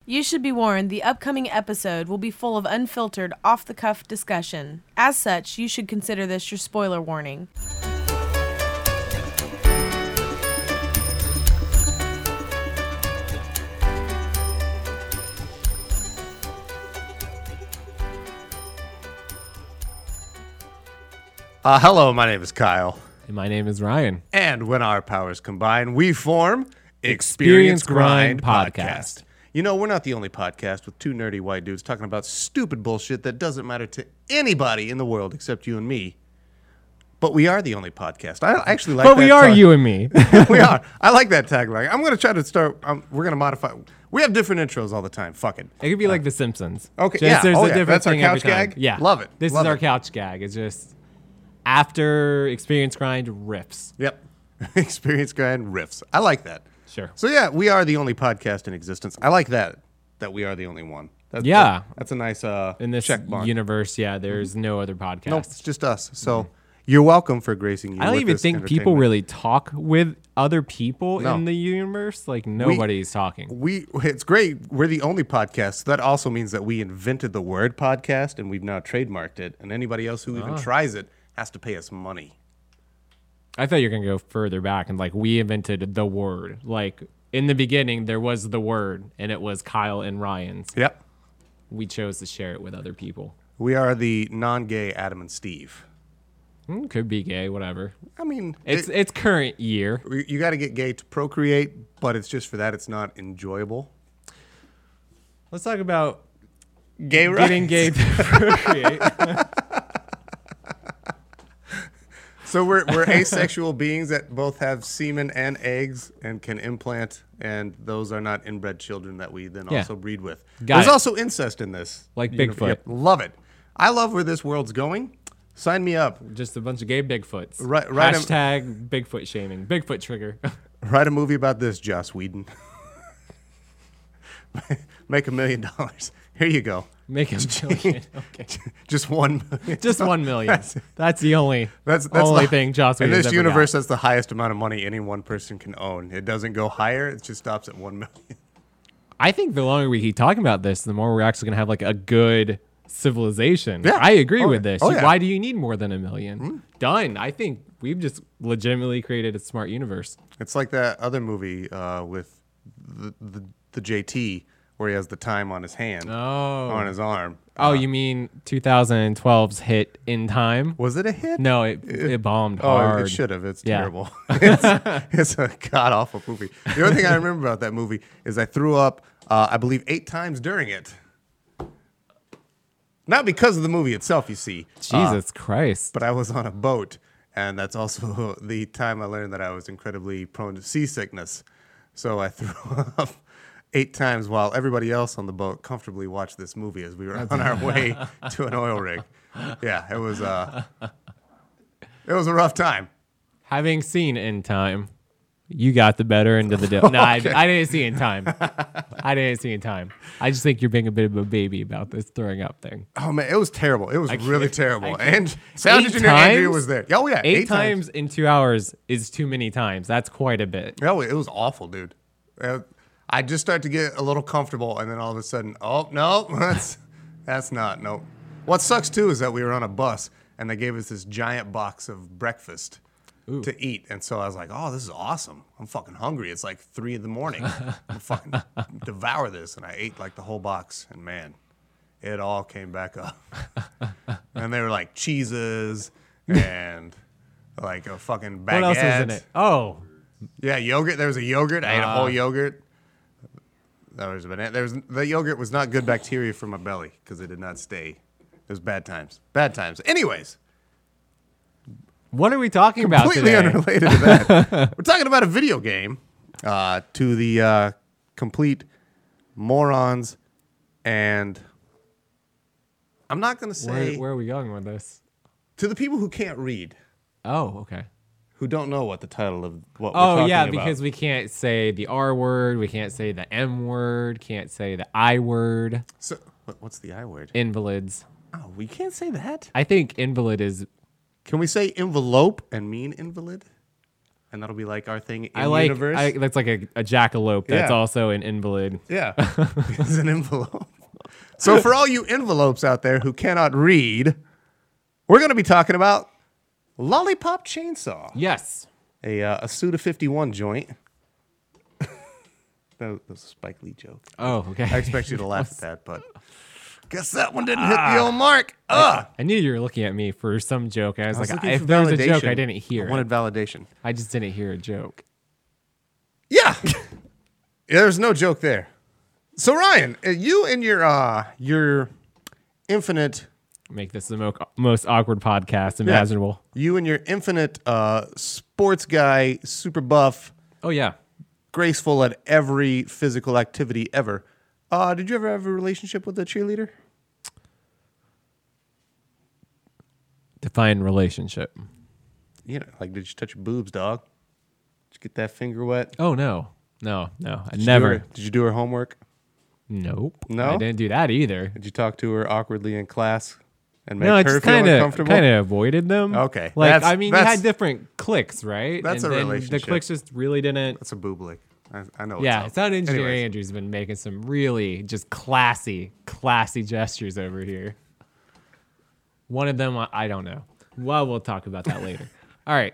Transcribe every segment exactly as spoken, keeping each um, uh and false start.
You should be warned the upcoming episode will be full of unfiltered, off-the-cuff discussion. As such, you should consider this your spoiler warning. Uh, hello, my name is Kyle. And my name is Ryan. And when our powers combine, we form Experience Grind Podcast. You know, we're not the only podcast with two nerdy white dudes talking about stupid bullshit that doesn't matter to anybody in the world except you and me. But we are the only podcast. I actually like but that. But we are tag- you and me. We are. I like that tagline. I'm going to try to start. Um, we're going to modify. We have different intros all the time. Fuck it. It could be uh, like The Simpsons. Okay, just yeah. There's oh, a yeah. different That's our thing couch every time. gag? Yeah. Love it. This Love is our it. couch gag. It's just after Experience Grind riffs. Yep. Experience Grind riffs. I like that. Sure. So, yeah, we are the only podcast in existence. I like that, that we are the only one. That's, yeah. That, that's a nice uh, in this check mark. universe, yeah, there's mm-hmm. no other podcast. No, nope, it's just us. So, mm-hmm. you're welcome for gracing you I don't with even this think people really talk with other people no. in the universe. Like, nobody's we, talking. We It's great. We're the only podcast. That also means that we invented the word podcast, and we've now trademarked it. And anybody else who even oh. tries it has to pay us money. I thought you were going to go further back and, like, we invented the word. Like, in the beginning, there was the word, and it was Kyle and Ryan's. Yep. We chose to share it with other people. We are the non-gay Adam and Steve. Mm, could be gay, whatever. I mean, it's it, it's current year. You got to get gay to procreate, but it's just for that. It's not enjoyable. Let's talk about gay rights. Getting gay to procreate. So we're we're asexual beings that both have semen and eggs and can implant, and those are not inbred children that we then yeah. also breed with. Got There's it. also incest in this. Like Bigfoot. Yep, love it. I love where this world's going. Sign me up. Just a bunch of gay Bigfoots. Right, right. Hashtag a, Bigfoot shaming. Bigfoot trigger. Write a movie about this, Joss Whedon. Make a million dollars. Here you go. Make a million. Okay. Just one million. Just one million. That's, that's the only that's, that's only the, thing Joss Whedon's In this ever universe, got. That's the highest amount of money any one person can own. It doesn't go higher. It just stops at one million. I think the longer we keep talking about this, the more we're actually going to have like a good civilization. Yeah. I agree oh, with this. Oh, yeah. Why do you need more than a million? Mm-hmm. Done. I think we've just legitimately created a smart universe. It's like that other movie uh, with the, the the J T where he has the time on his hand, oh. on his arm. Oh, uh, you mean twenty twelve's hit In Time? Was it a hit? No, it it, it bombed oh, hard. it should have. It's yeah. terrible. it's, it's a god-awful movie. The only thing I remember about that movie is I threw up, uh, I believe, eight times during it. Not because of the movie itself, you see. Jesus uh, Christ. But I was on a boat, and that's also the time I learned that I was incredibly prone to seasickness. So I threw up eight times while everybody else on the boat comfortably watched this movie as we were on our way to an oil rig. Yeah, it was uh, it was a rough time. Having seen In Time, you got the better end of the deal. No, okay. I, I didn't see In Time. I didn't see In Time. I just think you're being a bit of a baby about this throwing up thing. Oh, man, it was terrible. It was I really can't- terrible. I can't- And sound Eight engineer times? Andrea was there. Oh, yeah, Eight, eight, times in two hours is too many times. That's quite a bit. No, it was awful, dude. Uh, I just started to get a little comfortable, and then all of a sudden, oh, no, that's that's not, no. What sucks, too, is that we were on a bus, and they gave us this giant box of breakfast Ooh. to eat. And so I was like, oh, this is awesome. I'm fucking hungry. It's like three in the morning. I'm fucking devour this. And I ate like the whole box, and man, it all came back up. And they were like cheeses and like a fucking baguette. What else was in it? Oh. Yeah, yogurt. There was a yogurt. I ate a Uh. whole yogurt. There was a banana. There was the yogurt was not good bacteria for my belly because it did not stay. It was bad times. Bad times. Anyways, What are we talking about completely today? unrelated to that. We're talking about a video game uh, to the uh, complete morons, and I'm not going to say Where, where are we going with this? to the people who can't read, Oh, okay. who don't know what the title of what we're Oh, talking yeah, about. because we can't say the R word, we can't say the M word, can't say the I word. So, what- what's the I word? Invalids. Oh, we can't say that. I think invalid is Can we say envelope and mean invalid? and that'll be like our thing in I like universe. I, that's like a, a jackalope that's Yeah. also an invalid. Yeah, it's an envelope. So for all you envelopes out there who cannot read, we're going to be talking about Lollipop Chainsaw, Yes. a uh, a Suda fifty-one joint. that, was, that was a Spike Lee joke. Oh, okay. I expect you to laugh at that, but guess that one didn't hit the old mark. Ugh. I knew you were looking at me for some joke. I was, I was like, looking if for there was a joke, validation. I didn't hear I it. wanted validation. I just didn't hear a joke. Yeah. Yeah, there's no joke there. So Ryan, uh, you and your uh your infinite Make this the mo- most awkward podcast imaginable. you and your infinite uh sports guy, super buff, Oh, yeah. graceful at every physical activity ever. Uh did you ever have a relationship with a cheerleader? Define relationship. You know, like did you touch your boobs, dog? Did you get that finger wet? Oh, no. No, no. I Did you do never. her- did you do her homework? Nope. No? I didn't do that either. Did you talk to her awkwardly in class and make No, I her just feel kind of uncomfortable? kind of avoided them. Okay. Like That's- I mean, you that's- had different cliques, right? That's and a then The relationship. cliques just really didn't. That's a boob lick. I, I know. Yeah, it's Sound Engineer Anyways. Andrew's been making some really just classy, classy gestures over here. One of them, I, I don't know. Well, we'll talk about that later. All right.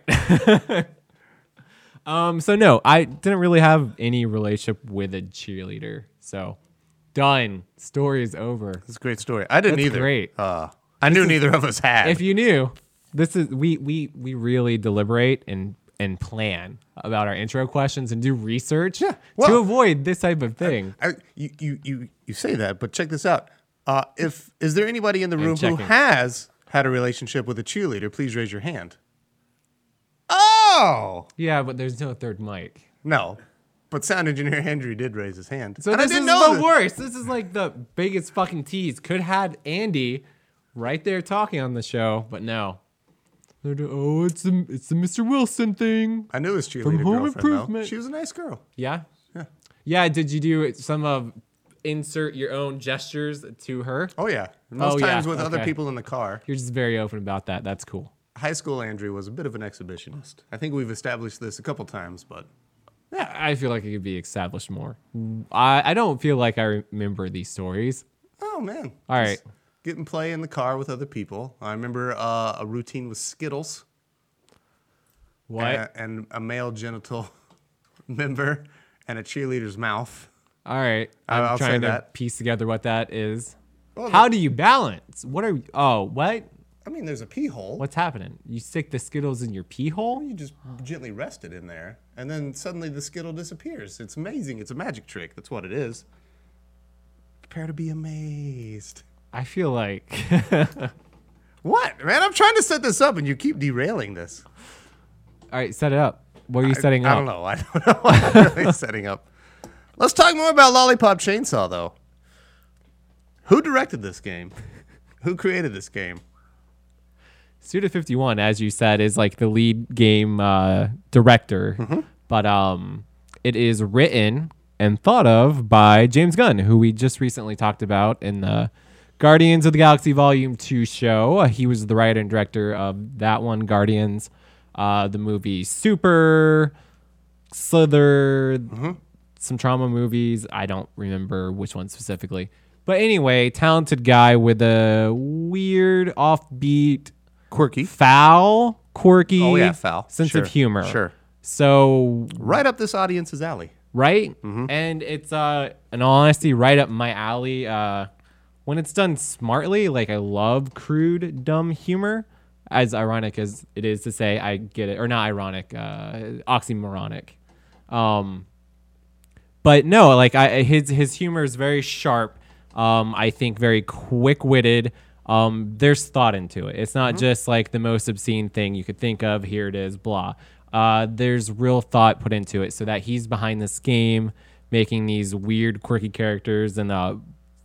um. So no, I didn't really have any relationship with a cheerleader. So done. Story is over. It's a great story. I didn't That's either. great. Uh, I knew neither of us had. If you knew, this is we we we really deliberate and and plan about our intro questions and do research Yeah, to well- avoid this type of thing. I, you, you, you, you say that, but check this out. Uh, if is there anybody in the room who checking. has had a relationship with a cheerleader? Please raise your hand. Oh Yeah, but there's no third mic. no, but sound engineer Andrew did raise his hand. So and this I didn't is know the that- worst. This is like the biggest fucking tease. Could had Andy right there talking on the show, but no. They're do- Oh, it's the it's the Mister Wilson thing. I knew his cheerleader From Home girlfriend. Though. Improvement. She was a nice girl. Yeah. Yeah. Yeah. Did you do some of insert your own gestures to her? Oh yeah. Most Oh, yeah, times with other okay. people in the car. You're just very open about that. That's cool. High school Andrew was a bit of an exhibitionist. I think we've established this a couple times, but Yeah, I feel like it could be established more. I, I don't feel like I remember these stories. oh man. All Just right. Get and play in the car with other people. I remember uh, a routine with Skittles. What? And, and a male genital member and a cheerleader's mouth. All right. I- I'm I'll say trying to that. piece together what that is. Well, How do you balance? What are oh what? I mean, there's a pee hole. What's happening? You stick the Skittles in your pee hole? You just gently rest it in there, and then suddenly the Skittle disappears. It's amazing. It's a magic trick. That's what it is. Prepare to be amazed. I feel like What, man? I'm trying to set this up, and you keep derailing this. all right, set it up. What are you setting I, up? I don't know. I don't know what I'm really setting up. Let's talk more about Lollipop Chainsaw, though. Who directed this game? Who created this game? Suda fifty-one, as you said, is like the lead game uh, director, Mm-hmm. but um, it is written and thought of by James Gunn, who we just recently talked about in the Guardians of the Galaxy Volume two show. Uh, he was the writer and director of that one, Guardians, uh, the movie Super, Slither, some trauma movies. I don't remember which one specifically. But anyway, talented guy with a weird, offbeat, Quirky. foul, quirky Oh, yeah, foul. sense Sure, of humor. sure. So, Right up this audience's alley. right? Mm-hmm. And it's, uh, in all honesty, right up my alley. Uh, when it's done smartly, like I love crude, dumb humor. As ironic as it is to say, I get it. Or not ironic, uh, oxymoronic. Um, but no, like I, his his humor is very sharp. Um, I think very quick-witted. Um, there's thought into it. It's not Mm-hmm. just like the most obscene thing you could think of. Here it is, blah. Uh, there's real thought put into it, so that he's behind this game, making these weird, quirky characters and uh,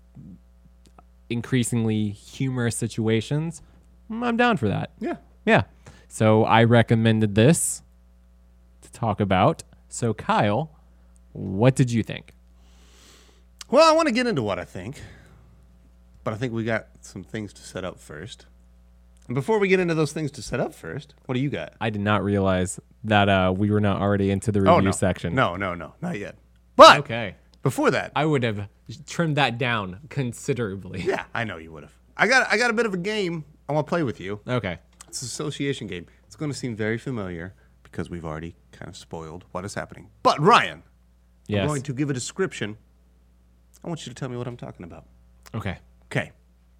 increasingly humorous situations. Mm, I'm down for that. Yeah. Yeah. So I recommended this to talk about. So Kyle, what did you think? Well, I want to get into what I think, but I think we got some things to set up first. And before we get into those things to set up first, what do you got? I did not realize that uh, we were not already into the review Oh, no. section. No, no, no, not yet. But Okay. before that, I would have trimmed that down considerably. yeah, I know you would have. I got I got a bit of a game I want to play with you. Okay. It's an association game. It's going to seem very familiar because we've already kind of spoiled what is happening. But Ryan, Yes. I'm going to give a description. I want you to tell me what I'm talking about. Okay. Okay.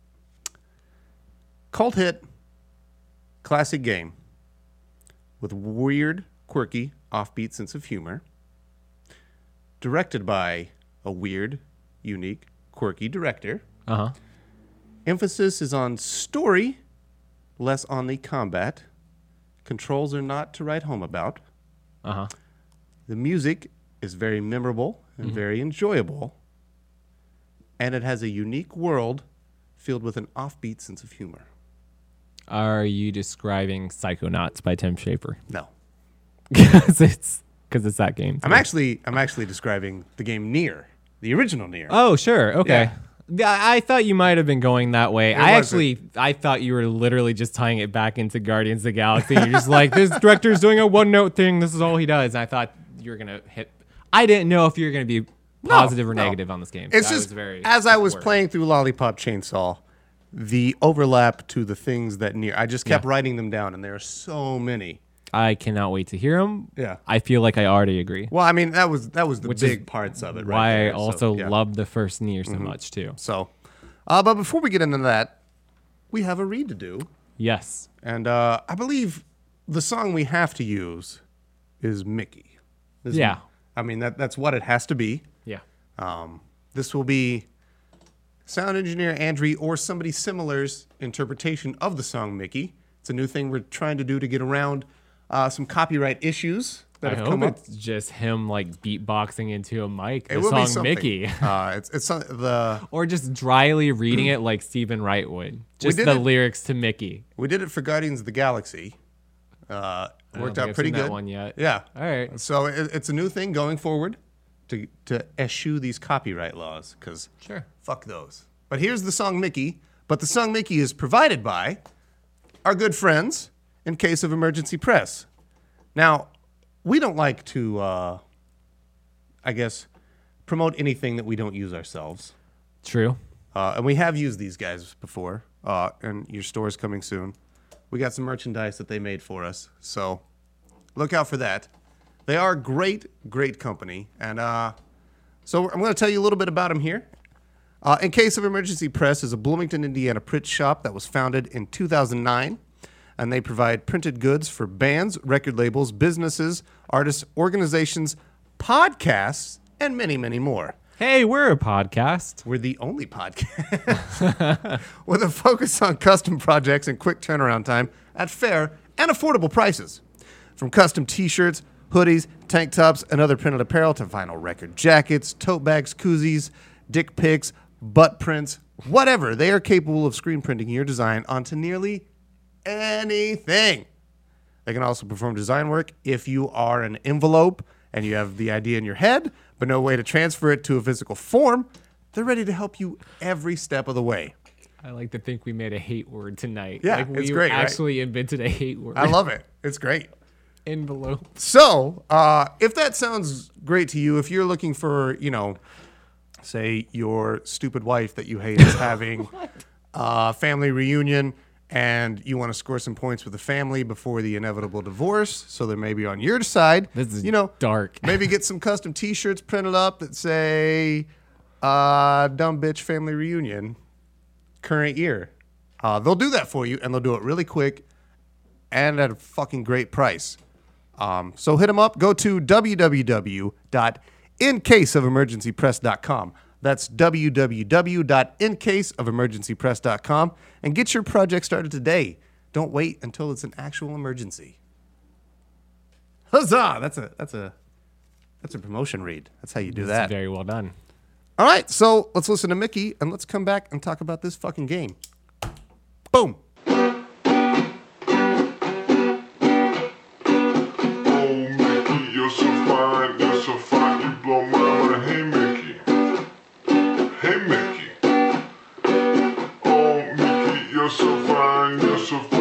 Cult hit, classic game with weird, quirky, offbeat sense of humor. Directed by a weird, unique, quirky director. Uh huh. Emphasis is on story, less on the combat. Controls are not to write home about. Uh huh. The music is very memorable and Mm-hmm. very enjoyable. And it has a unique world filled with an offbeat sense of humor. Are you describing Psychonauts by Tim Schafer? No. Because it's because it's that game. I'm too. actually I'm actually describing the game Nier, the original Nier. Oh, sure. Okay. Yeah. Yeah, I thought you might have been going that way. I wasn't. actually, I thought you were literally just tying it back into Guardians of the Galaxy. You're just like, this director's doing a one-note thing. This is all he does. And I thought you were gonna hit. I didn't know if you were gonna be positive or no. negative on this game. It's I just was very as I was worried. playing through Lollipop Chainsaw, the overlap to the things that Nier. I just kept Yeah. writing them down, and there are so many. I cannot wait to hear him. Yeah. I feel like I already agree. Well, I mean that was that was the Which is big parts of it. Right Why I there. So, also yeah. Mm-hmm. love the first Nier so much too. So, uh, but before we get into that, we have a read to do, Yes. and uh, I believe the song we have to use is Mickey. This is- Yeah. I mean that that's what it has to be. Yeah. Um, this will be sound engineer Andrew or somebody similar's interpretation of the song Mickey. It's a new thing we're trying to do to get around uh, some copyright issues that I have hope come up. it's just him like beatboxing into a mic. The It will be song something. Mickey. Uh, it's it's some- the Or just dryly reading it like Stephen Wright would. Just did the it- lyrics to Mickey. we did it for Guardians of the Galaxy. Uh, I don't worked think out I've pretty seen good. that one yet. Yeah. All right. So it, it's a new thing going forward to to eschew these copyright laws because Sure. fuck those. But here's the song Mickey. But the song Mickey is provided by our good friends in Case of Emergency Press. Now, we don't like to, uh, I guess, promote anything that we don't use ourselves. True. Uh, and we have used these guys before, uh, and your store is coming soon. We got some merchandise that they made for us, so look out for that. They are great, great company, and uh, so I'm going to tell you a little bit about them here. Uh, In Case of Emergency Press is a Bloomington, Indiana print shop that was founded in two thousand nine, and they provide printed goods for bands, record labels, businesses, artists, organizations, podcasts, and many, many more. Hey, we're a podcast. We're the only podcast with a focus on custom projects and quick turnaround time at fair and affordable prices. From custom t-shirts, hoodies, tank tops, and other printed apparel to vinyl record jackets, tote bags, koozies, dick pics, butt prints, whatever, they are capable of screen printing your design onto nearly anything. They can also perform design work if you are an envelope and you have the idea in your head, but no way to transfer it to a physical form. They're ready to help you every step of the way. I like to think we made a hate word tonight. Yeah, like we it's great, right? actually invented a hate word. I love it. It's great. envelope. So, uh, if that sounds great to you, if you're looking for, you know, say your stupid wife that you hate is having a family reunion and you want to score some points with the family before the inevitable divorce, so they're maybe on your side. This is you know, dark. Maybe get some custom T-shirts printed up that say uh, "Dumb Bitch Family Reunion, Current Year." Uh, they'll do that for you, and they'll do it really quick and at a fucking great price. Um, so hit them up. Go to w w w dot in case of emergency press dot com. That's w w w dot in case of emergency press dot com and get your project started today. Don't wait until it's an actual emergency. Huzzah! That's a that's a that's a promotion read. That's how you do that. Very well done. All right, so let's listen to Mickey and let's come back and talk about this fucking game. Boom. Oh, Mickey, you're so fine, you're so fine, you blow my mind. Hey, Mickey. Hey, Mickey. Oh, Mickey, you're so fine, you're so fine.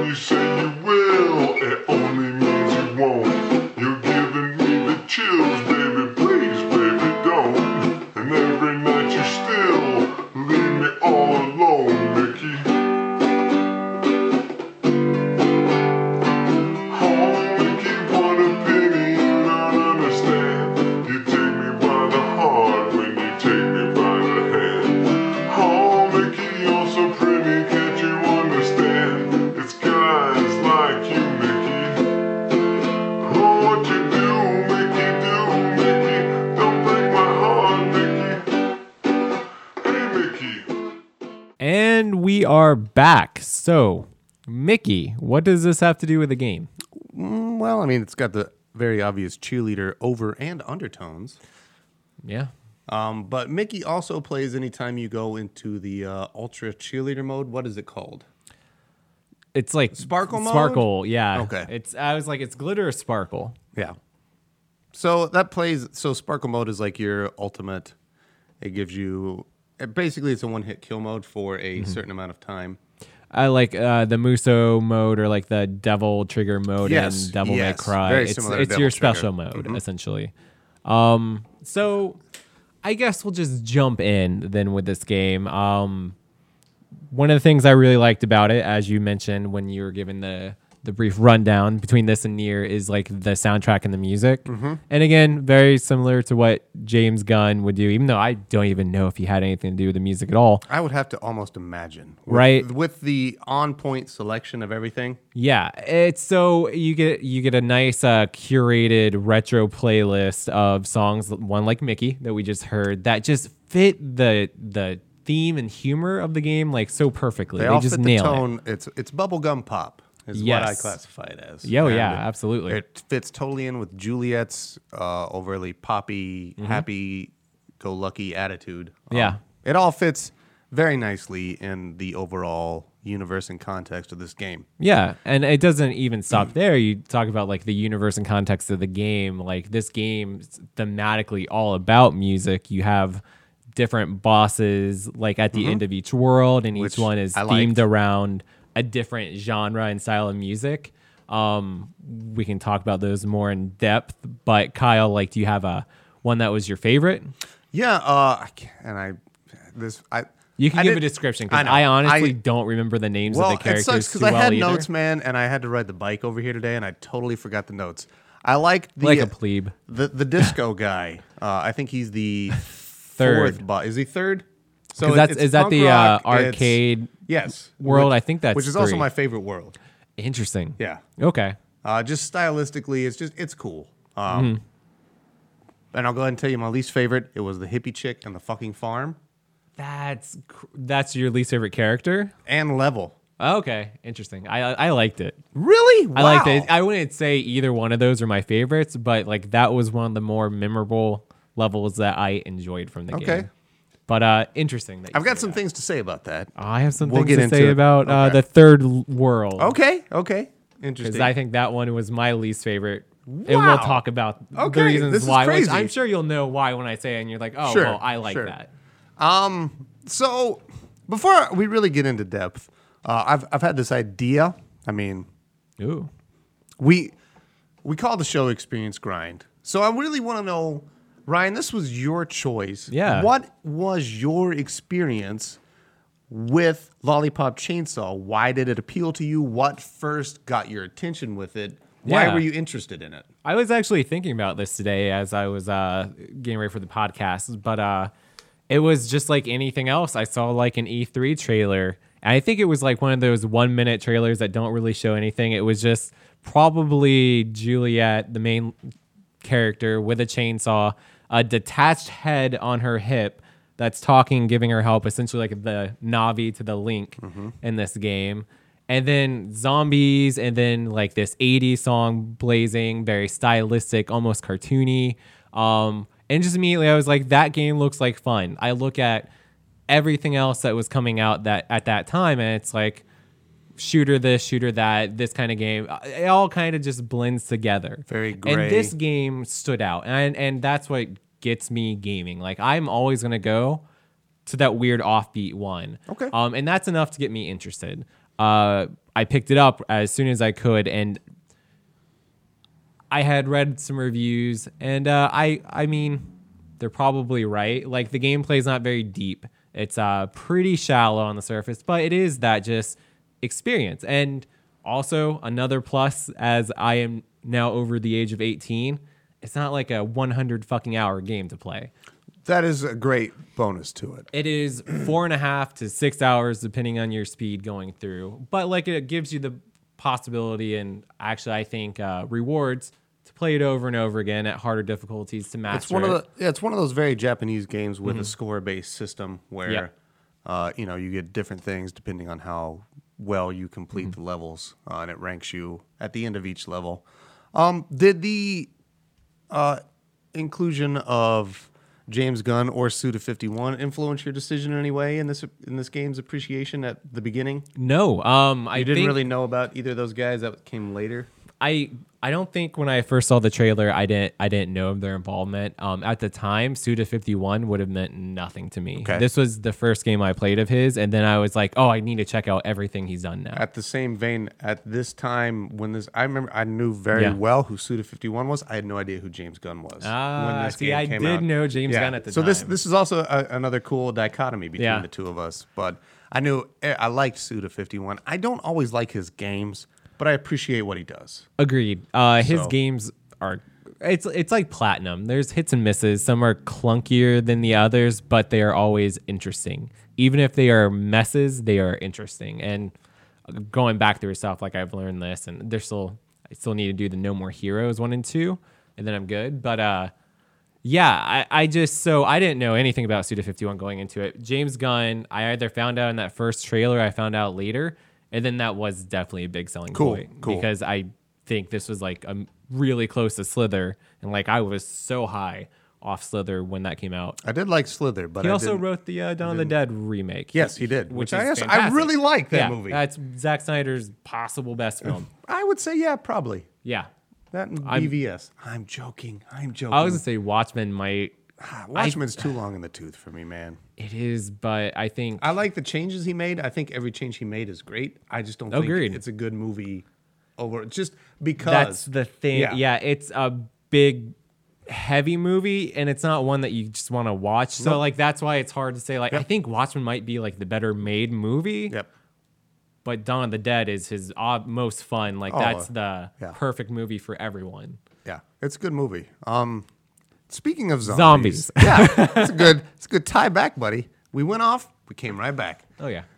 you say you will, it only means you won't. You're giving me the chills, baby, please, baby, don't. And every night you still leave me all alone, Mickey. Oh, Mickey, what a pity you don't understand. You take me by the heart when you take me by the hand. Oh, Mickey, you're so pretty, can't you understand? It's guys like you, Mickey. Oh, what you do, Mickey, do, Mickey. Don't break my heart, Mickey. Hey, Mickey. And we are back. So, Mickey, what does this have to do with the game? Mm, well, I mean, it's got the very obvious cheerleader over and undertones. Yeah. Um, but Mickey also plays anytime you go into the uh, ultra cheerleader mode. What is it called? It's like Sparkle mode? Sparkle, yeah. Okay. It's I was like, it's glitter or sparkle. Yeah. So that plays. So Sparkle mode is like your ultimate. It gives you. It basically, it's a one-hit kill mode for a Mm-hmm. certain amount of time. I like uh, the Muso mode or like the Devil Trigger mode Yes, in Devil yes. May Cry. Very it's similar to it's Devil your Trigger. special mode, Mhm. essentially. Um, so I guess we'll just jump in then with this game. Um, one of the things I really liked about it, as you mentioned when you were given the the brief rundown between this and Nier, is like the soundtrack and the music. Mm-hmm. And again, very similar to what James Gunn would do, even though I don't even know if he had anything to do with the music at all. I would have to almost imagine, with, Right. with the on-point selection of everything. Yeah, it's so you get you get a nice uh, curated retro playlist of songs, one like Mickey that we just heard, that just fit the the theme and humor of the game like so perfectly. They, They, all just fit the nail tone. It's it's bubblegum pop is what I Yes. classify it as. it. Yo, And yeah, it- absolutely. It fits totally in with Juliet's uh, overly poppy, happy-go-lucky attitude. Um, Mm-hmm. Yeah. It all fits very nicely in the overall universe and context of this game. Yeah, and it doesn't even stop there. You talk about like the universe and context of the game. Like this game's thematically all about music. You have different bosses like at the end of each world, and each Which one is I themed liked. around a different genre and style of music. Um, we can talk about those more in depth. But Kyle, like, do you have a one that was your favorite? Yeah, uh, I can't- and I this I You can I give did- a description I because know. I, honestly I- don't remember the names Well, of the characters it sucks too because I well had either. notes, man, and I had to ride the bike over here today, and I totally forgot the notes. I like the like a plebe. the the disco guy. Uh, I think he's the Third. fourth boss. Is he third? So 'Cause it- that's it's is that punk the rock, uh, it's- arcade yes world? which- I think that's which is also three. my favorite world. Interesting. Yeah, Okay. uh, just stylistically, it's just it's cool. Um, Mm-hmm. And I'll go ahead and tell you my least favorite. It was the hippie chick and the fucking farm That's cr- that's your least favorite character. and level. Okay, interesting. I I liked it. Really, I liked Wow. it. I wouldn't say either one of those are my favorites, but like that was one of the more memorable levels that I enjoyed from the Okay. game. But uh, interesting. That you I've got say some that. things to say about that. I have some We'll things get to into say it. about uh, Okay. the third l- world. Okay, okay, Because interesting. I think that one was my least favorite. And we'll Wow. talk about Okay, the reasons this is why. Which crazy. I'm sure you'll know why when I say it, and you're like, oh, Sure, well, I like sure. that. Um, so before we really get into depth, uh, I've I've had this idea. I mean, Ooh. we we call the show Experience Grind. So I really want to know, Ryan, this was your choice. Yeah. What was your experience with Lollipop Chainsaw? Why did it appeal to you? What first got your attention with it? Why Yeah. were you interested in it? I was actually thinking about this today as I was uh, getting ready for the podcast, but uh, it was just like anything else. I saw like an E three trailer, and I think it was like one of those one minute trailers that don't really show anything. It was just probably Juliet, the main character, with a chainsaw, a detached head on her hip that's talking, giving her help, essentially like the Navi to the Link in this game. And then zombies, and then like this eighties song blazing, very stylistic, almost cartoony. Um, and just immediately I was like, that game looks like fun. I look at everything else that was coming out that at that time, and it's like shooter this, shooter that, this kind of game. It all kind of just blends together. Very gray. And this game stood out, and and that's what gets me gaming. Like I'm always gonna go to that weird offbeat one. Okay. Um, and that's enough to get me interested. Uh, I picked it up as soon as I could, and I had read some reviews, and uh, I I mean, they're probably right. Like, the gameplay is not very deep. It's uh, pretty shallow on the surface, but it is that just experience. And also, another plus, as I am now over the age of eighteen, it's not like a one hundred fucking hour game to play. That is a great bonus to it. It is four and a half to six hours, depending on your speed going through. But like, it gives you the possibility and actually, I think, uh, rewards to play it over and over again at harder difficulties to master. It's one it. of the yeah, it's one of those very Japanese games with mm-hmm. a score-based system where Yep. uh, you know, you get different things depending on how well you complete Mm-hmm. the levels, uh, and it ranks you at the end of each level. Um, did the uh, inclusion of James Gunn or Suda fifty-one influence your decision in any way in this in this game's appreciation at the beginning? No, um, I You didn't think really know about either of those guys that came later? I I don't think when I first saw the trailer, I didn't I didn't know of their involvement. Um, at the time, Suda fifty-one would have meant nothing to me. Okay. This was the first game I played of his, and then I was like, oh, I need to check out everything he's done now. At the same vein, at this time when this, I remember I knew very Yeah. well who Suda fifty-one was. I had no idea who James Gunn was. Ah, when this see, game I came did out. know James Gunn at the so time. this this is also a, another cool dichotomy between Yeah. the two of us. But I knew I liked Suda fifty-one. I don't always like his games, but I appreciate what he does. Agreed. Uh, his So- games are it's it's like platinum. There's hits and misses. Some are clunkier than the others, but they are always interesting. Even if they are messes, they are interesting. And going back through stuff, like I've learned this, and there's still I still need to do the No More Heroes one and two, and then I'm good. But uh, yeah, I, I just so I didn't know anything about Suda fifty-one going into it. James Gunn, I either found out in that first trailer, I found out later, and then that was definitely a big selling Cool, point cool. because I think this was like a really close to Slither, and like I was so high off Slither when that came out. I did like Slither, but He I also didn't- wrote the uh, Dawn of the Dead remake. Yes, he did, which, which I is guess I fantastic. really like that yeah, movie. That's Zack Snyder's possible best film. I would say yeah, probably Yeah, that and I'm- B V S. I'm joking. I'm joking. I was gonna say Watchmen might. Watchmen's too long in the tooth for me, man. It is, but I think I like the changes he made. I think every change he made is great. I just don't Agreed. think it's a good movie over just because that's the thing. Yeah. Yeah. it's a big, heavy movie, and it's not one that you just want to watch. So Nope. like that's why it's hard to say. Like I Yep. think Watchmen might be like the better made movie. Yep. But Dawn of the Dead is his uh, most fun. Like Oh, that's the yeah. perfect movie for everyone. Yeah. It's a good movie. Um speaking of zombies. Zombies. yeah. It's a good it's a good tie back, buddy. We went off, we came right back. Oh yeah.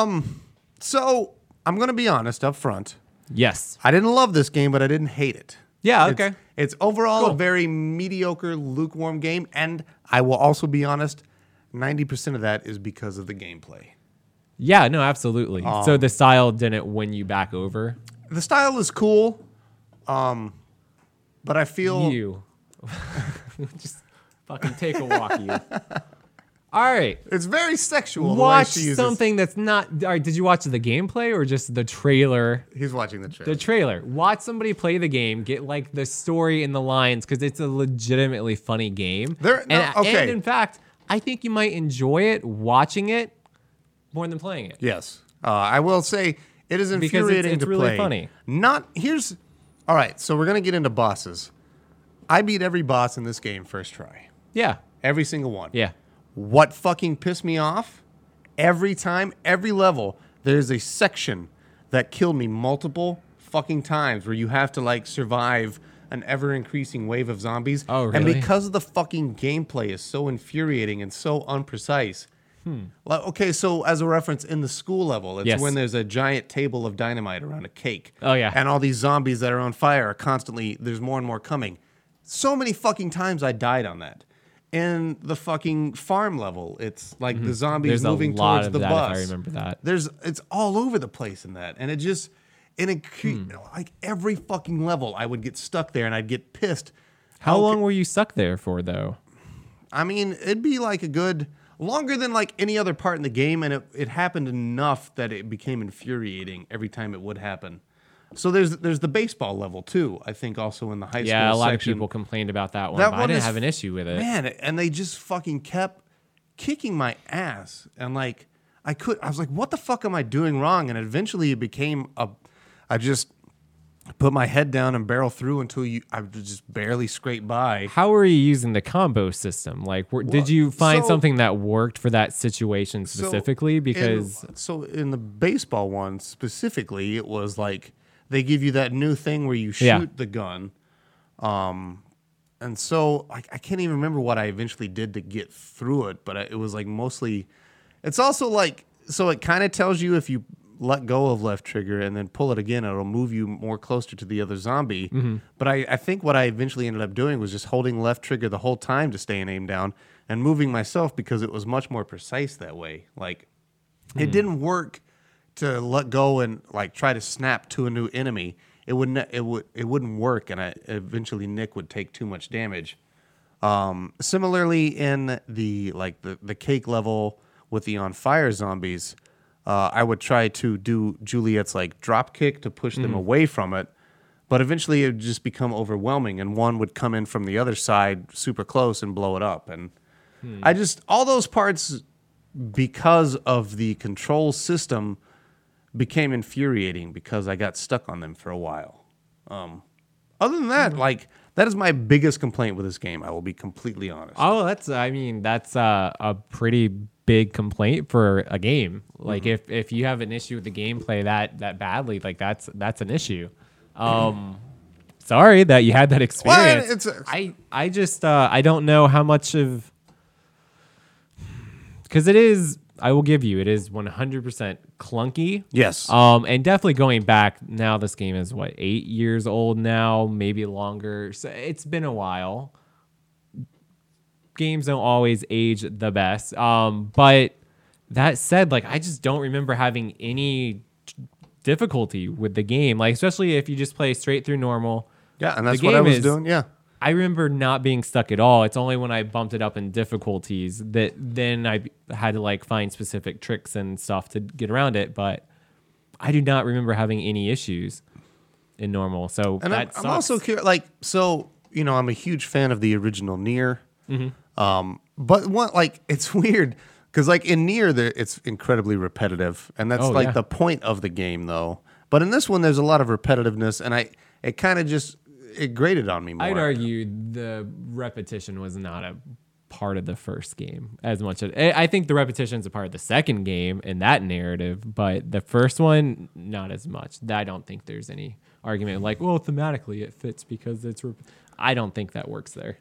So I'm gonna be honest up front. Yes. I didn't love this game, but I didn't hate it. Yeah. It's- Okay. It's, overall a Cool. very mediocre, lukewarm game, and I will also be honest, ninety percent of that is because of the gameplay. Yeah. No. Absolutely. Um, so the style didn't win you back over. The style is cool, um, but I feel You. Just fucking take a walk, you. All right. it's very sexual. the way Watch she uses- something that's not. All right, did you watch the gameplay or just the trailer? He's watching the trailer. The trailer. Watch somebody play the game. Get like the story and the lines because it's a legitimately funny game. There- no, and, okay. and in fact, I think you might enjoy it watching it more than playing it. Yes, uh, I will say it is Because it's- infuriating it's to really play. funny. Not here's. All right, so we're gonna get into bosses. I beat every boss in this game first try. Yeah. Every single one. Yeah. What fucking pissed me off? Every time, every level, there's a section that killed me multiple fucking times where you have to like survive an ever increasing wave of zombies. Oh, And really? because the fucking gameplay is so infuriating and so unprecise. Like, okay, so as a reference, in the school level, it's Yes. when there's a giant table of dynamite around a cake. Oh, yeah. And all these zombies that are on fire are constantly, there's more and more coming. So many fucking times I died on that. In the fucking farm level, it's like the zombies There's moving a lot towards of the that bus. if I remember that. There's it's all over the place in that, and it just and it cre- Hmm. like every fucking level, I would get stuck there and I'd get pissed. How How long ca- were you stuck there for though? I mean, it'd be like a good longer than like any other part in the game, and it, it happened enough that it became infuriating every time it would happen. So there's there's the baseball level too. I think also in the high school. Yeah, a lot section. of people complained about that one, That but I one didn't is- have an issue with it. Man, and they just fucking kept kicking my ass. And like, I could. I was like, what the fuck am I doing wrong? And eventually, it became a. I just put my head down and barrel through until you. I would just barely scrape by. How were you using the combo system? Like, were, did Well, you find so- something that worked for that situation specifically? So because in, so in the baseball one specifically, it was like they give you that new thing where you shoot Yeah. the gun. Um, and so I, I can't even remember what I eventually did to get through it, but I, it was like mostly. It's also like so it kind of tells you if you let go of left trigger and then pull it again, it'll move you more closer to the other zombie. Mm-hmm. But I, I think what I eventually ended up doing was just holding left trigger the whole time to stay and aim down and moving myself because it was much more precise that way. Like it didn't work to let go and like try to snap to a new enemy. It wouldn't it would it wouldn't work, and I eventually Nick would take too much damage. Um, similarly, in the like the, the cake level with the on fire zombies, uh, I would try to do Juliet's like drop kick to push them away from it, but eventually it would just become overwhelming, and one would come in from the other side super close and blow it up. And I just all those parts, because of the control system, became infuriating because I got stuck on them for a while. Um, other than that, like that is my biggest complaint with this game. I will be completely honest. oh, that's I mean that's uh, a pretty big complaint for a game. Like Mm-hmm. if if you have an issue with the gameplay that that badly, like that's that's an issue. Um, sorry that you had that experience. it's a- I I just uh, I don't know how much of because it is. I will give you it is one hundred percent clunky. Yes. Um, and definitely going back now, this game is what eight years old now, maybe longer. So it's been a while. Games don't always age the best. Um, but that said, like I just don't remember having any t- difficulty with the game. Like especially if you just play straight through normal. yeah, and that's the what I game was is- doing. Yeah. I remember not being stuck at all. It's only when I bumped it up in difficulties that then I had to like find specific tricks and stuff to get around it. But I do not remember having any issues in normal. So And that I'm, I'm sucks. also curious, like, so, you know, I'm a huge fan of the original Nier. Mm-hmm. Um, but what, like, it's weird because, like, in Nier, there, it's incredibly repetitive. And that's, Oh, like, yeah. the point of the game, though. But in this one, there's a lot of repetitiveness. And I, it kind of just, it grated on me more. I'd argue the repetition was not a part of the first game as much as I I think the repetition is a part of the second game in that narrative, but the first one not as much. I don't think there's any argument like, well, thematically it fits because it's. Rep-. I don't think that works there.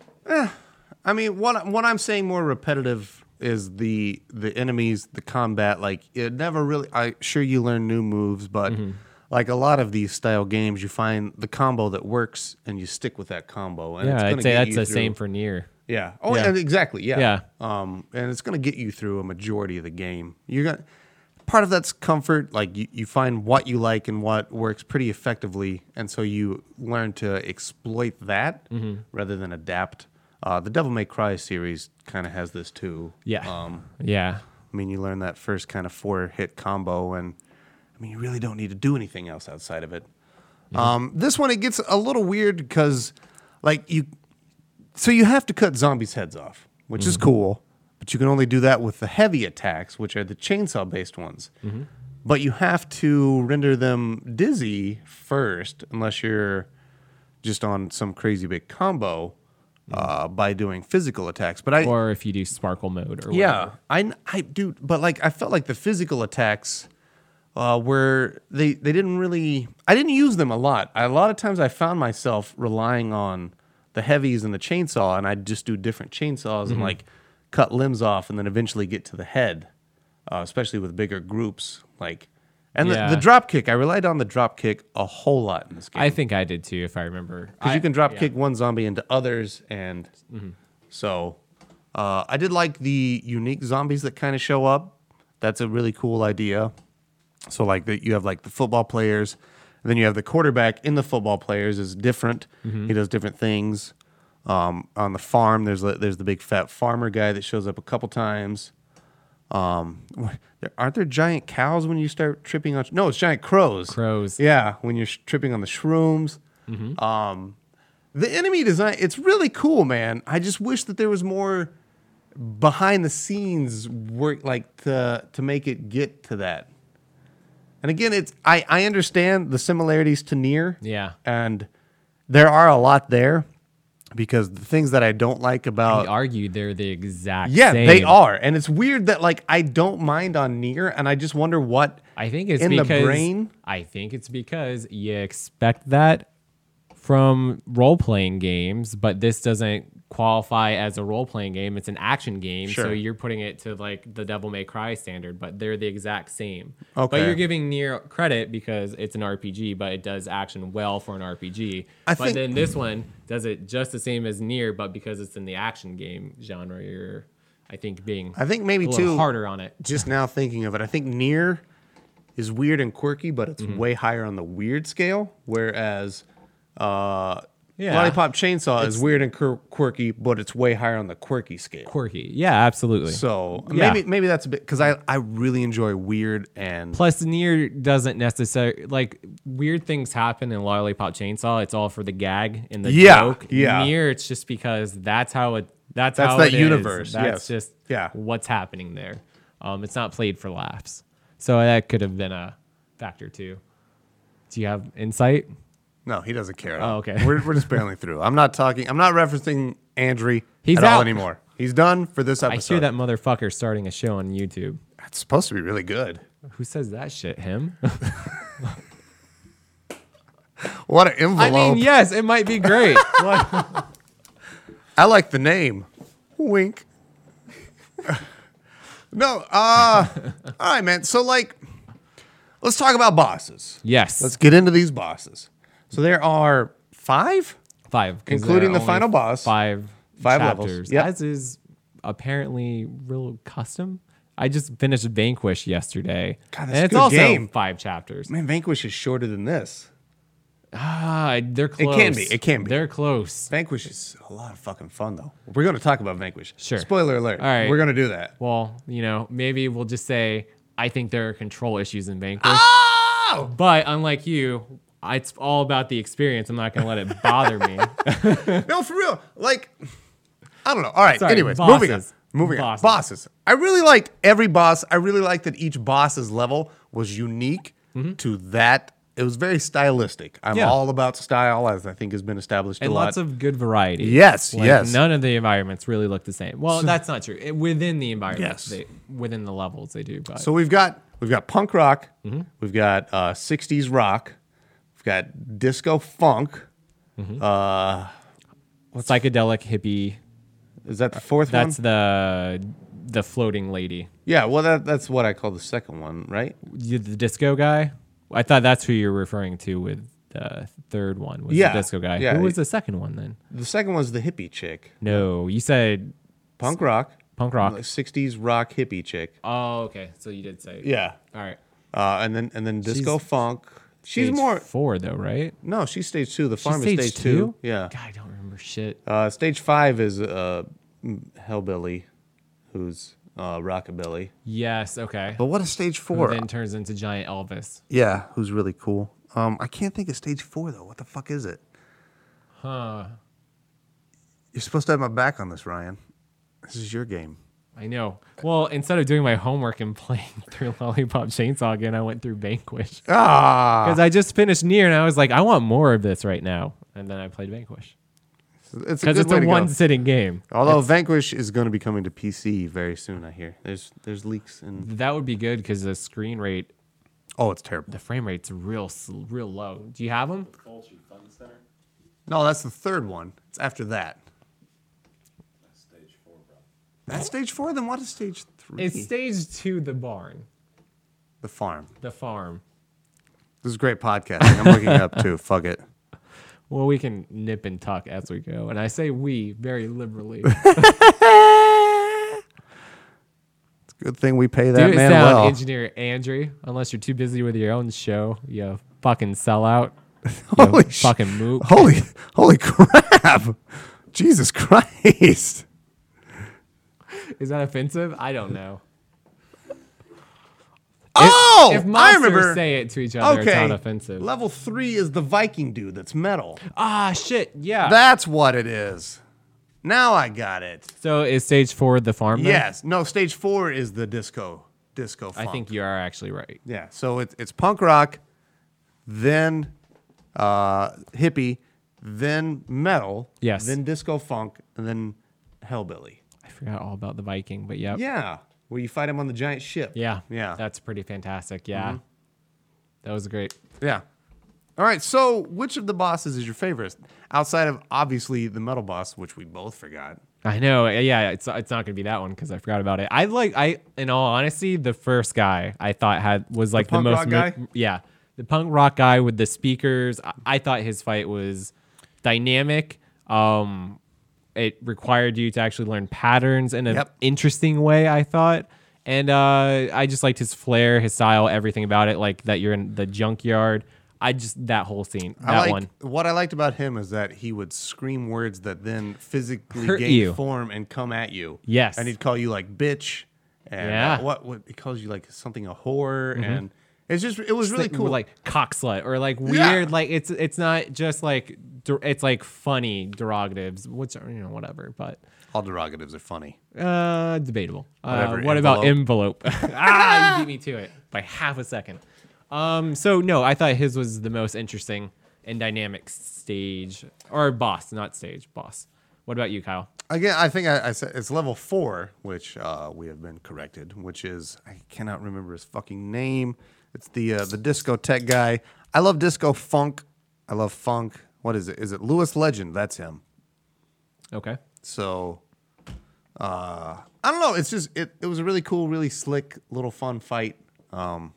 I mean, what what I'm saying more repetitive is the the enemies, the combat. Like it never really. I sure you learn new moves, but Mm-hmm. like a lot of these style games, you find the combo that works and you stick with that combo. And it's Yeah, gonna I'd say get that's you the through- same for Nier. Yeah. Oh, Yeah. and exactly. Yeah. Yeah. Um, and it's gonna get you through a majority of the game. You're gonna. Part of that's comfort. Like you, you find what you like and what works pretty effectively, and so you learn to exploit that Mm-hmm. rather than adapt. Uh, the Devil May Cry series kind of has this too. Yeah. Um, Yeah. I mean, you learn that first kind of four hit combo, and I mean, you really don't need to do anything else outside of it. Um, this one, it gets a little weird because, like, you, so you have to cut zombies' heads off, which is cool, but you can only do that with the heavy attacks, which are the chainsaw based ones. But you have to render them dizzy first, unless you're just on some crazy big combo. Uh, by doing physical attacks, but I Or if you do sparkle mode or yeah, whatever. I, I do, but like I felt like the physical attacks uh, were they they didn't really. I didn't use them a lot. I, a lot of times I found myself relying on the heavies and the chainsaw, and I'd just do different chainsaws and like cut limbs off, and then eventually get to the head, uh, especially with bigger groups. Like, and Yeah. the, the drop kick, I relied on the drop kick a whole lot in this game. I think I did too, if I remember. Because I- you can drop yeah. kick one zombie into others, and so uh, I did like the unique zombies that kind of show up. That's a really cool idea. So like that, you have like the football players, and then you have the quarterback in the football players is different. He does different things. Um, on the farm, there's the- there's the big fat farmer guy that shows up a couple times. Um, there, aren't there giant cows when you start tripping on? No, it's giant crows. Crows. Yeah, when you're sh- tripping on the shrooms. Um, the enemy design, it's really cool, man. I just wish that there was more behind the scenes work like to to make it get to that. And again, it's I, I understand the similarities to Nier. Yeah. And there are a lot there because the things that I don't like about We argued they're the exact Yeah, same. they are. And it's weird that like I don't mind on Nier and I just wonder what I think it's in the because brain. I think it's because you expect that from role-playing games, but this doesn't qualify as a role-playing game. It's an action game, so Sure. you're putting it to like the Devil May Cry standard, but they're the exact same. Okay. But you're giving Nier credit because it's an R P G, but it does action well for an R P G. I but think- then this one does it just the same as Nier, but because it's in the action game genre, you're I think being I think maybe a little too harder on it. just now thinking of it, I think Nier is weird and quirky, but it's Mm-hmm. way higher on the weird scale. Whereas uh, Yeah. Lollipop Chainsaw is weird and quir- quirky, but it's way higher on the quirky scale. Quirky. Yeah, absolutely. So Yeah. maybe maybe that's a bit because I, I really enjoy weird and Plus, Nier doesn't necessarily like weird things happen in Lollipop Chainsaw. It's all for the gag and the Yeah, joke. yeah. Nier, it's just because that's how it. That's, That's how that it is. universe, That's yes. just Yeah. what's happening there. Um, it's not played for laughs, so that could have been a factor too. Do you have insight? no, he doesn't care. At all. Oh, okay. We're we're just barely through. I'm not talking. I'm not referencing Andrew He's at all out. anymore. He's done for this I episode. hear that motherfucker starting a show on YouTube. It's supposed to be really good. Who says that shit? Him? What an I envelope. mean, yes, it might be great. What? I like the name. Wink. no, uh, all right, man. So, like, let's talk about bosses. Yes, Let's get into these bosses. So there are five, five, 'cause including there the are final only boss. Five, Five levels. chapters. Yep. As is apparently real custom. I just finished Vanquish yesterday, God, that's and a it's good also game. five chapters. Man, Vanquish is shorter than this. Ah, they're close. can be, it can be. They're close. Vanquish is a lot of fucking fun, though. We're going to talk about Vanquish. Sure. Spoiler alert. All right. We're going to do that. Well, you know, maybe we'll just say I think there are control issues in Vanquish, Oh! but unlike you, it's all about the experience. I'm not going to let it bother me. No, for real. Like, I don't know. All right. Sorry, Anyways, moving on. bosses. Moving Bosses. on. Bosses. I really liked every boss. I really liked that each boss's level was unique to that. It was very stylistic. I'm Mm-hmm. Yeah. all about style, as I think has been established And a lot. lots of good variety. Yes, Like, yes. None of the environments really look the same. Well, that's not true. It, within the environments, Yes. they, within the levels, they do. But So we've got we've got punk rock, Mm-hmm. we've got uh, sixties rock, we've got disco funk. Mm-hmm. Uh, psychedelic hippie. is that the fourth That's one? the the floating lady. Yeah, well that that's what I call the second one, right? You, the disco guy. I thought that's who you're referring to with the third one. Was Yeah. the disco guy. Yeah. Who was the second one then? The second one's the hippie chick, No, you said punk rock, punk rock. like sixties rock hippie chick. Oh, okay. So you did say. Yeah, All right. uh, and then and then disco She's funk. She's Stage more four though, right? no, she's stage two. The She's farm is stage stage two? two. Yeah, God, I don't remember shit. uh, stage five is uh, Hellbilly, who's uh, rockabilly. Yes. Okay. But what is stage Who four? then turns into giant Elvis. Yeah, who's really cool. Um, I can't think of stage four though. What the fuck is it? Huh. You're supposed to have my back on this, Ryan. This is your game. I know. Well, instead of doing my homework and playing through Lollipop Chainsaw again, I went through Vanquish. Ah, Because I just finished Nier and I was like, I want more of this right now. And then I played Vanquish. it's a Because good it's way a to one go. sitting game. Although Vanquish is going to be coming to P C very soon, I hear. There's there's leaks and That would be good because the screen rate, oh, it's terrible. the frame rate's real s- real low. Do you have them? No, that's the third one. It's after that. That's stage four, bro. That's stage four. Then what is stage three? It's stage two, the barn, the farm. the farm. This is great podcasting. I'm looking it up too. Fuck it. Well, we can nip and tuck as we go. And I say we very liberally. It's a good thing we pay that Do it man sound, well. engineer Andrew, unless you're too busy with your own show, you fucking sellout. Holy You sh- fucking moot. Holy, holy crap! Jesus Christ! Is that offensive? I don't know. Oh, if I monsters remember. say it to each other, Okay, it's not offensive. level three is the Viking dude that's metal. Ah, shit. Yeah. That's what it is. Now I got it. So is stage four the farm? then? Yes. No, stage four is the disco. Disco I funk. think you are actually right. Yeah. So it's it's punk rock, then uh, hippie, then metal, Yes. then disco funk, and then hellbilly. I forgot all about the Viking, but yeah. Yeah. Where you fight him on the giant ship. Yeah. Yeah. That's pretty fantastic. Yeah. That was great. Yeah. All right. So which of the bosses is your favorite? Outside of obviously the metal boss, which we both forgot. I know. Yeah, it's it's not gonna be that one because I forgot about it. I like I in all honesty, the first guy I thought had was like the, punk most rock guy? mo- yeah, the punk rock guy with the speakers. I, I thought his fight was dynamic. Um, it required you to actually learn patterns in an Yep. interesting way. I thought, and uh, I just liked his flair, his style, everything about it. Like that you're in the junkyard. I just that whole scene, that I like, one. What I liked about him is that he would scream words that then physically Hurt gain you. form and come at you. Yes. And he'd call you like bitch. And Yeah. uh, what, what he calls you like something a whore. And it's just, it was really like, cool. like cock slut or like weird. Yeah. Like it's it's not just like der- it's like funny derogatives, which are you know whatever, but All derogatives are funny. uh, debatable. Uh, Whatever, what about envelope? ah, you beat me to it by half a second. Um, so no, I thought his was the most interesting and dynamic stage or boss, not stage boss. What about you, Kyle? Again, I think I, I said it's level four, which uh, we have been corrected, which is, I cannot remember his fucking name. It's the uh, the disco tech guy. I love disco funk. I love funk. What is it? Is it Louis Legend? That's him. Okay. So, uh, I don't know. It's just, it, it was a really cool, really slick, little fun fight. Um,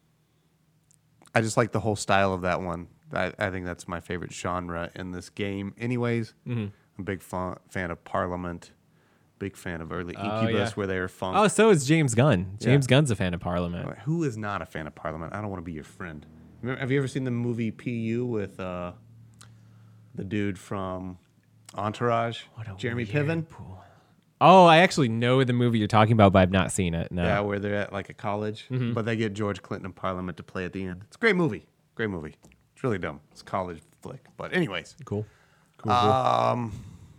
I just like the whole style of that one. I, I think that's my favorite genre in this game anyways. Mm-hmm. I'm a big fa- fan of Parliament. Big fan of early Oh, Incubus yeah. where they were funk. Oh, so is James Gunn. James Yeah. Gunn's a fan of Parliament. Who is not a fan of Parliament? I don't want to be your friend. Remember, have you ever seen the movie P U with uh, the dude from Entourage, Jeremy Piven? Oh, I actually know the movie you're talking about, but I've not seen it. No. Yeah, where they're at like a college, but they get George Clinton in Parliament to play at the end. It's a great movie. Great movie. It's really dumb. It's a college flick. But anyways, Cool. Cool. um,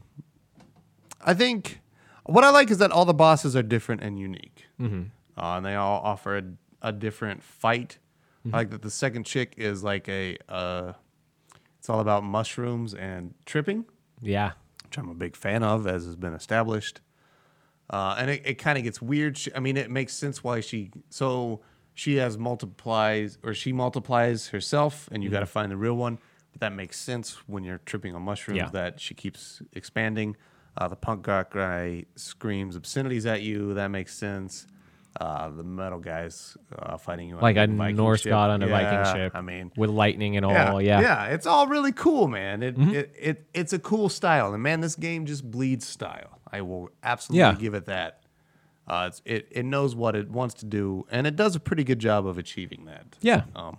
I think what I like is that all the bosses are different and unique. Mm-hmm. Uh, and they all offer a, a different fight. I like that the second chick is like a, uh, it's all about mushrooms and tripping, Yeah. which I'm a big fan of, as has been established. Uh, and it, it kind of gets weird. She, I mean, it makes sense why she, so she has multiplies, or she multiplies herself, and you got to find the real one. But that makes sense when you're tripping on mushrooms, Yeah. that she keeps expanding. Uh, the punk rock guy screams obscenities at you. That makes sense. Uh, the metal guys uh, fighting you on Like a Viking Norse ship. god on a Yeah, Viking ship. I mean, with lightning and all. yeah, Yeah. yeah, it's all really cool, man. It, Mm-hmm. it it it's a cool style, and man, this game just bleeds style. I will absolutely Yeah. give it that. Uh, it's, it it knows what it wants to do, and it does a pretty good job of achieving that. Yeah. Um.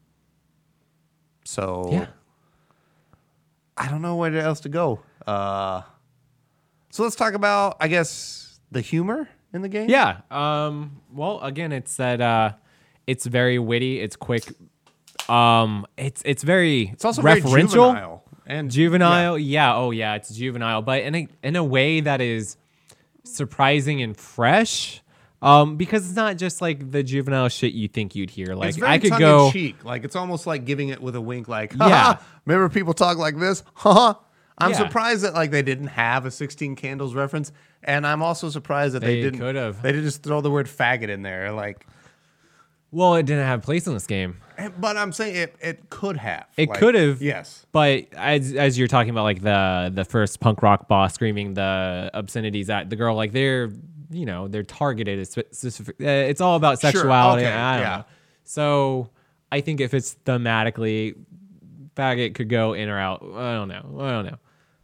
So Yeah. I don't know where else to go. Uh. So let's talk about, I guess, the humor in the game. Yeah. Um, well, again, it's that uh, it's very witty. It's quick. Um, it's it's very It's also very referential, juvenile and juvenile. Yeah. Oh, yeah. It's juvenile, but in a in a way that is surprising and fresh. Um, because it's not just like the juvenile shit you think you'd hear. Like It's very I could tongue go. in cheek. Like it's almost like giving it with a wink. Like, Yeah. yeah. Remember people talk like this? Haha. I'm Yeah. surprised that like they didn't have a sixteen Candles reference, and I'm also surprised that they, They didn't. could've. They didn't just throw the word faggot in there. Like, Well, it didn't have a place in this game. but I'm saying it. It could have. It Like, could have. Yes. But as as you're talking about, like the the first punk rock boss screaming the obscenities at the girl, like they're you know they're targeted. It's specific. Uh, it's all about Sure, sexuality. okay, I don't yeah. know. So I think if it's thematically, faggot could go in or out. I don't know. I don't know.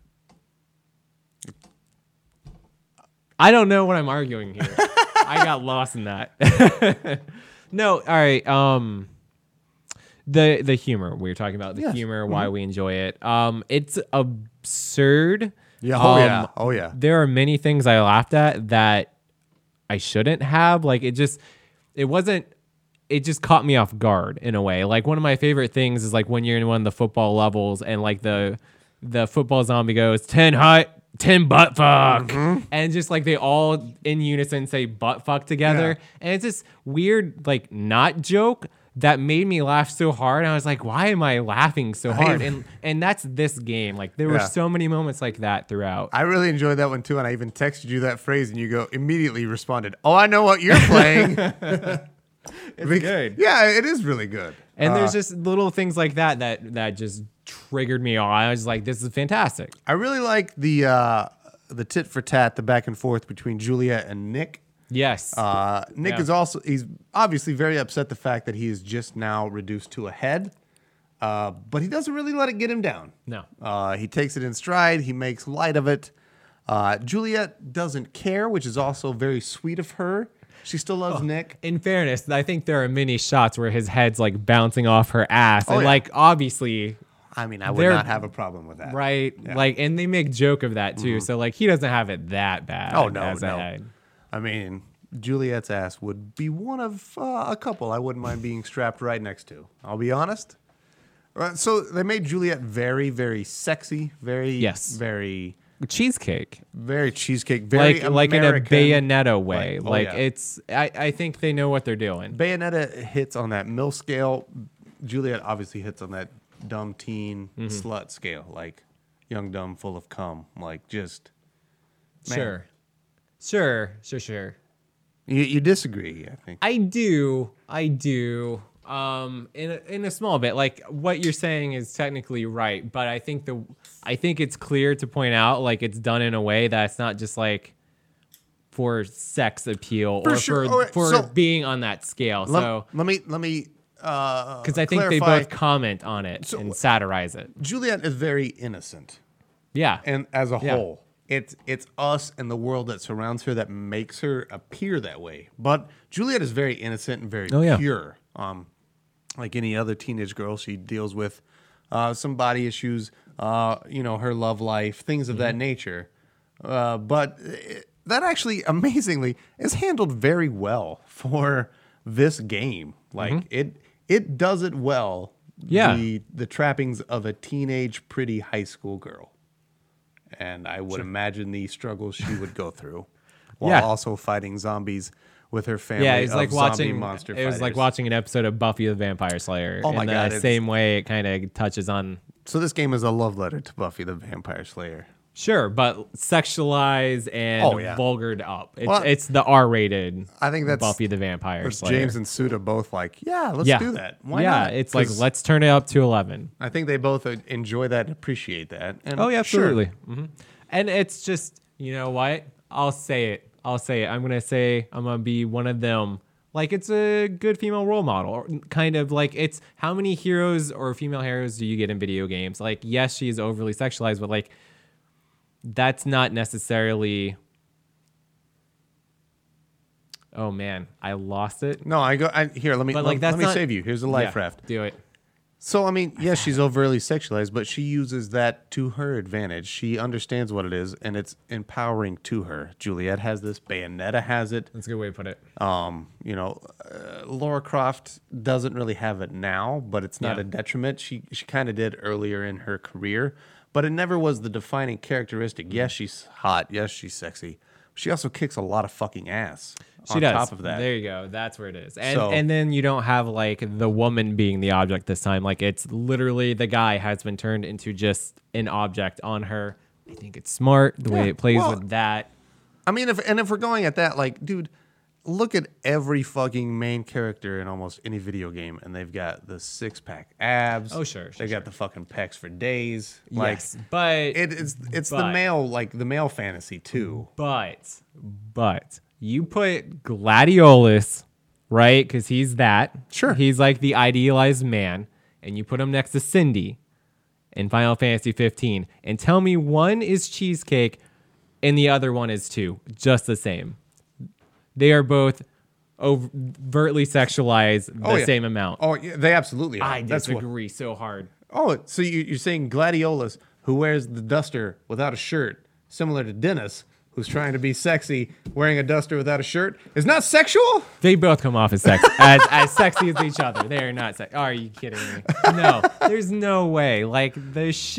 I don't know what I'm arguing here. I got lost in that. No, all right. Um, the the humor we were talking about, the Yes. humor, why we enjoy it. Um, it's absurd. Yeah. Oh Um, yeah. Oh yeah. There are many things I laughed at that I shouldn't have. Like it just, it wasn't. It just caught me off guard in a way. Like one of my favorite things is like when you're in one of the football levels and like the the football zombie goes ten hot, Tim butt fuck, mm-hmm. and just like they all in unison say butt fuck together, yeah. and it's this weird like not joke that made me laugh so hard. And I was like, why am I laughing so hard? And and that's this game. Like there were yeah. so many moments like that throughout. I really enjoyed that one too, and I even texted you that phrase, and you go immediately responded, "Oh, I know what you're playing." It's because, good. Yeah, it is really good. And uh, there's just little things like that that that just triggered me on. I was like, this is fantastic. I really like the uh, the tit for tat, the back and forth between Juliet and Nick. Yes. Uh, Nick yeah. is also, he's obviously very upset the fact that he is just now reduced to a head, uh, but he doesn't really let it get him down. No. Uh, he takes it in stride. He makes light of it. Uh, Juliet doesn't care, which is also very sweet of her. She still loves oh, Nick. In fairness, I think there are many shots where his head's like bouncing off her ass. Oh, and yeah. like, obviously. I mean, I would not have a problem with that. Right. Yeah. Like, and they make joke of that too. Mm-hmm. So like, he doesn't have it that bad. Oh, no, as no. a head. I mean, Juliet's ass would be one of uh, a couple I wouldn't mind being strapped right next to. I'll be honest. Uh, so they made Juliet very, very sexy, very, yes. very cheesecake, very cheesecake, very like like in a American. Bayonetta way. Like, oh, like yeah. it's, I, I think they know what they're doing. Bayonetta hits on that mill scale. Juliet obviously hits on that dumb teen mm-hmm. slut scale, like young, dumb, full of cum, like just man. Sure, sure, sure, sure. You, you disagree, I think. I do. I do. Um, in a, in a small bit, like what you're saying is technically right, but I think the I think it's clear to point out like it's done in a way that's not just like for sex appeal for or sure. for right. for so, being on that scale. Let, so let me let me because uh, I think clarify. they both comment on it so, and satirize it. Juliet is very innocent. Yeah, and as a yeah. whole. It's it's us and the world that surrounds her that makes her appear that way. But Juliet is very innocent and very oh, yeah. pure. Um, like any other teenage girl, she deals with uh, some body issues, uh, you know, her love life, things of mm-hmm. that nature. Uh, but it, that actually, amazingly, is handled very well for this game. Like mm-hmm. it it does it well. Yeah. The the trappings of a teenage, pretty high school girl. And I would sure. imagine the struggles she would go through while yeah. also fighting zombies with her family. Yeah, it's of like zombie watching. Monster it was fighters. like watching an episode of Buffy the Vampire Slayer. Oh my in God, the it's- same way it kind of touches on. So this game is a love letter to Buffy the Vampire Slayer. Sure, but sexualized and Oh, yeah. vulgared up. It's, Well, it's the R-rated. I think that's Buffy the Vampire Which Slayer. James and Suda both like, yeah, let's yeah. do that. Why yeah, not? it's like 'Cause let's turn it up to eleven. I think they both uh, enjoy that and appreciate that. And Oh yeah, sure. absolutely. Mm-hmm. And it's just, you know what? I'll say it. I'll say it. I'm gonna say I'm gonna be one of them. Like it's a good female role model, or kind of like it's how many heroes or female heroes do you get in video games? Like yes, she is overly sexualized, but like that's not necessarily. Oh man, I lost it. No, I go I, here. Let me But, let, like, that's let me not- save you. Here's a life Yeah, raft. Do it. So, I mean, yes, she's overly sexualized, but she uses that to her advantage. She understands what it is, and it's empowering to her. Juliet has this. Bayonetta has it. That's a good way to put it. Um, you know, uh, Laura Croft doesn't really have it now, but it's not Yeah. a detriment. She she kind of did earlier in her career, but it never was the defining characteristic. Mm-hmm. Yes, she's hot. Yes, she's sexy. She also kicks a lot of fucking ass. She on does. top of that. There you go. That's where it is. And So- and then you don't have like the woman being the object this time. Like it's literally the guy has been turned into just an object on her. I think it's smart the way Yeah, it plays well- with that. I mean, if and if we're going at that, like, dude, look at every fucking main character in almost any video game, and they've got the six pack abs. Oh, sure, sure, They got the fucking pecs for days. Like, Yes, but it is. It's the but- male, like the male fantasy too. But but you put Gladiolus, right? Because he's that. Sure. He's like the idealized man, and you put him next to Cindy in Final Fantasy fifteen, and tell me one is cheesecake, and the other one is two, just the same. They are both overtly sexualized the Oh, yeah. same amount. Oh, yeah, they absolutely are. I That's what- disagree so hard. Oh, so you, you're saying Gladiolus, who wears the duster without a shirt, similar to Dennis, who's trying to be sexy, wearing a duster without a shirt, is not sexual? They both come off as sex as, as sexy as each other. They are not sexy. Are you kidding me? No, there's no way. Like the shit.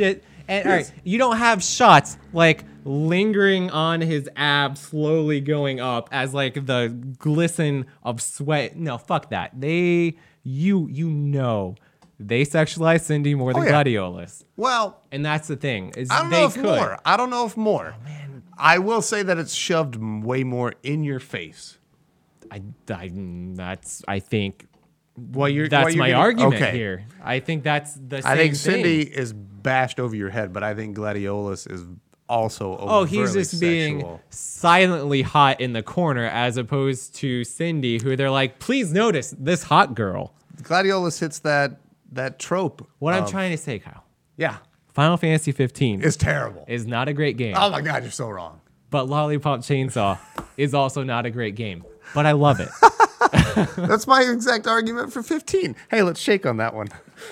And all right, you don't have shots like lingering on his abs, slowly going up as like the glisten of sweat. No, fuck that. They, you, you know, they sexualize Cindy more than Oh, yeah. Gladiolus, Well, and that's the thing. Is I don't they know if could. more. I don't know if more. Oh, man. I will say that it's shoved m- way more in your face. I, I, that's, I think. Well, you're That's well, you're my getting- argument okay. here. I think that's the same I think thing. Cindy is bashed over your head, but I think Gladiolus is also Oh, he's overtly just being sexual. silently hot in the corner as opposed to Cindy, who they're like, please notice this hot girl. Gladiolus hits that that trope. What I'm of- trying to say, Kyle, Yeah, Final Fantasy fifteen it's terrible. is not a great game, Oh my God, you're so wrong. but Lollipop Chainsaw is also not a great game. But I love it. That's my exact argument for fifteen. Hey, let's shake on that one.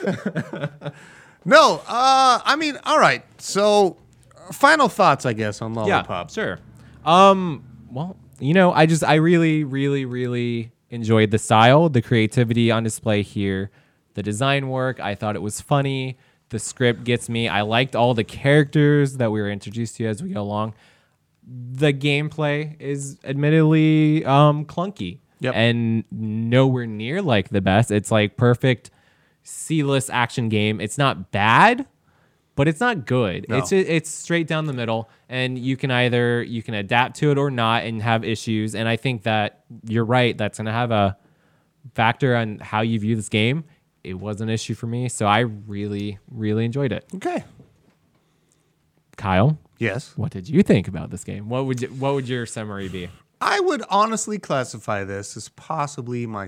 No, uh, I mean, all right. So, uh, final thoughts, I guess, on Lollipop. Yeah, sure. Um, well, you know, I just I really, really, really enjoyed the style, the creativity on display here, the design work. I thought it was funny. The script gets me. I liked all the characters that we were introduced to as we go along. The gameplay is admittedly um, clunky Yep. and nowhere near like the best. It's like perfect C-list action game. It's not bad, but it's not good. No. It's it's straight down the middle, and you can either you can adapt to it or not and have issues. And I think that you're right. That's going to have a factor on how you view this game. It was an issue for me, so I really really enjoyed it. Okay. Kyle, Yes. what did you think about this game? What would you, what would your summary be? I would honestly classify this as possibly my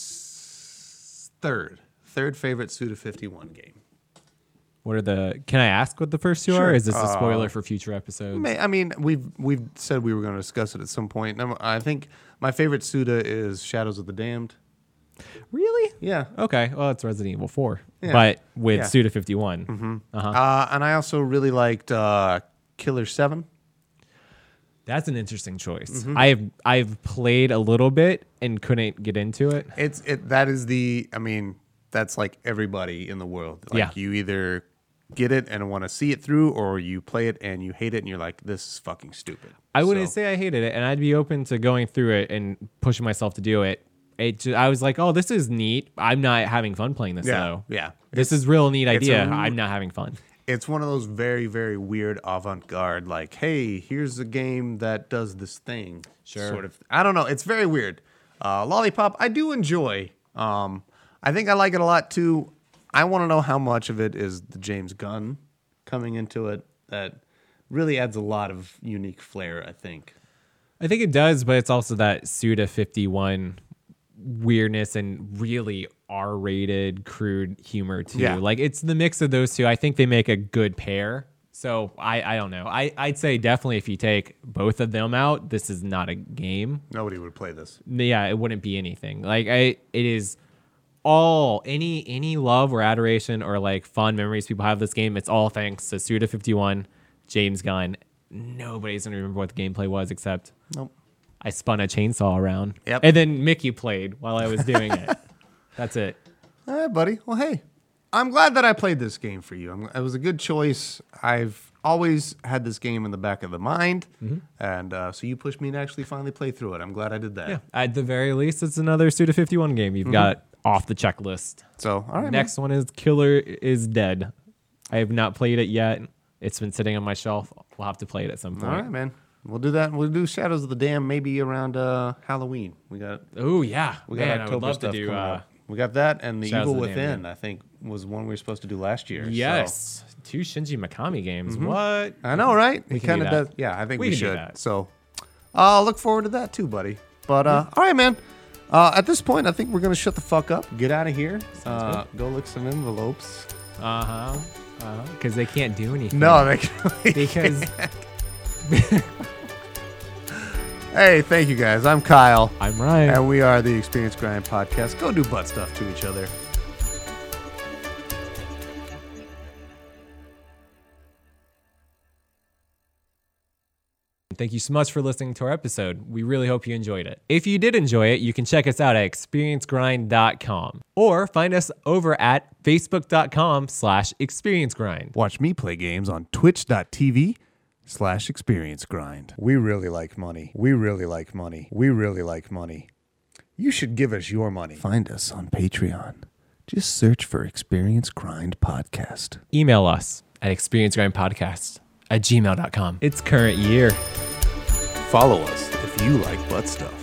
s- third, third favorite Suda fifty-one game. What are the? Can I ask what the first two Sure. are? Is this a spoiler for future episodes? May- I mean, we've we've said we were going to discuss it at some point. Number- I think my favorite Suda is Shadows of the Damned. Really? Yeah. Okay. Well, it's Resident Evil four, Yeah. but with Yeah. Suda fifty-one. Mm-hmm. Uh-huh. Uh, and I also really liked uh, Killer seven. That's an interesting choice. Mm-hmm. I've I've played a little bit and couldn't get into it. It's it that is the I mean that's like everybody in the world. Like Yeah. you either get it and want to see it through, or you play it and you hate it and you're like, this is fucking stupid. I wouldn't So- say I hated it, and I'd be open to going through it and pushing myself to do it. It ju- I was like, oh, this is neat. I'm not having fun playing this Yeah, though. yeah. This is real neat it's idea. a- I'm not having fun. It's one of those very, very weird avant-garde, like, hey, here's a game that does this thing. Sure. Sort of. I don't know. It's very weird. Uh, Lollipop, I do enjoy. Um, I think I like it a lot too. I want to know how much of it is the James Gunn coming into it. That really adds a lot of unique flair, I think. I think it does, but it's also that Suda fifty-one weirdness and really R-rated crude humor too. Yeah. Like it's the mix of those two. I think they make a good pair. So I, I don't know. I, I'd say definitely if you take both of them out, this is not a game. Nobody would play this. Yeah, it wouldn't be anything. Like I it is all any any love or adoration or like fun memories people have of this game, it's all thanks to Suda fifty-one, James Gunn. Nobody's gonna remember what the gameplay was except Nope. I spun a chainsaw around. Yep. And then Mickey played while I was doing it. That's it. All right, buddy. Well, hey, I'm glad that I played this game for you. I'm, it was a good choice. I've always had this game in the back of the mind, and uh, so you pushed me to actually finally play through it. I'm glad I did that. Yeah. At the very least, it's another Suda fifty-one game you've got off the checklist. So, all right. Next one is Killer is Dead. I have not played it yet. It's been sitting on my shelf. We'll have to play it at some man. point. All right, man. We'll do that. We'll do Shadows of the Dam maybe around uh, Halloween. We got Oh yeah, we got man, I October would love stuff to do. coming Uh, up. We got that, and the Shadows Evil of the Dam, Within. I think was one we were supposed to do last year. so- yes, two Shinji Mikami games. What? I know, right? We It can kind do of that. does. Yeah, I think We we, can do should. that. So, I'll look forward to that too, buddy. But uh, all right, man. Uh, at this point, I think we're gonna shut the fuck up, get out of here, uh, go look some envelopes. Uh huh. Uh Because they can't do anything. No, they can. because Hey, thank you guys. I'm Kyle, I'm Ryan. and we are the Experience Grind Podcast. Go do butt stuff to each other. Thank you so much for listening to our episode. We really hope you enjoyed it. If you did enjoy it, you can check us out at experience grind dot com or find us over at facebook dot com slash experience grind. Watch me play games on twitch dot t v slash experience grind. We really like money. We really like money. We really like money. You should give us your money. Find us on Patreon. Just search for Experience Grind Podcast. Email us at experience grind podcast at gmail dot com. It's current year. Follow us if you like butt stuff.